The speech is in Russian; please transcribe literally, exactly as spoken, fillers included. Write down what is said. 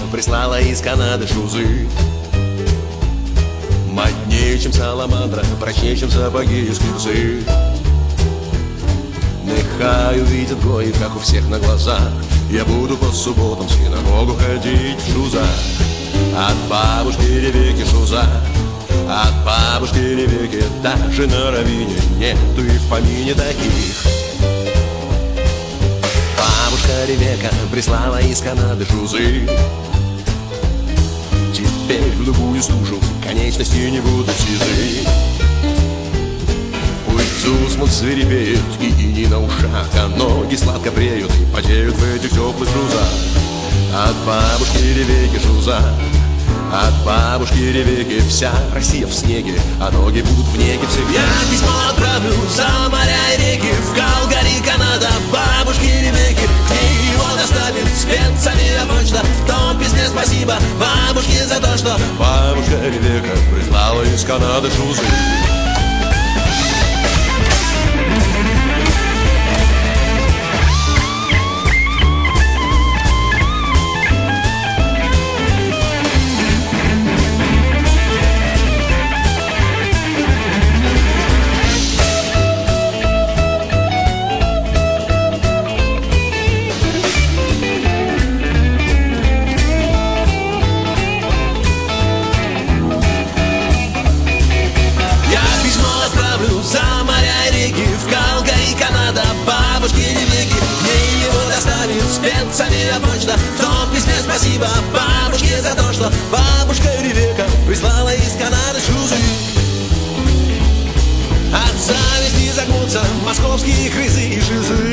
прислала из Канады шузы. Моднее, чем саламандра, прочнее, чем сапоги из кирзы. Нехай увидят гои, как у всех на глазах. Я буду по субботам в синагогу ходить в шузах. От бабушки Ревеки шуза, от бабушки Ревеки даже на раввине нету и в помине таких. Бабушка Ревека прислала из Канады шузы. Теперь в любую стужу конечности не будут сизы. Пусть Зусмут свирепеет и ини на ушах, а ноги сладко бреют и потеют в этих теплых шузах. От бабушки Ревеки шуза, от бабушки Ревеки вся Россия в снеге, а ноги будут в неге всегда. Я письмо отправлю за моря и реки, в Калгари, Канада, бабушки Ревеки. К ней его доставит спецавиа почта. В том письме спасибо бабушке за то, что бабушка Ревека прислала из Канады шузы. Почта. В том письме спасибо бабушке за то, что бабушка Ревека прислала из Канады шузы. От зависти загнутся московские крысы и шизы.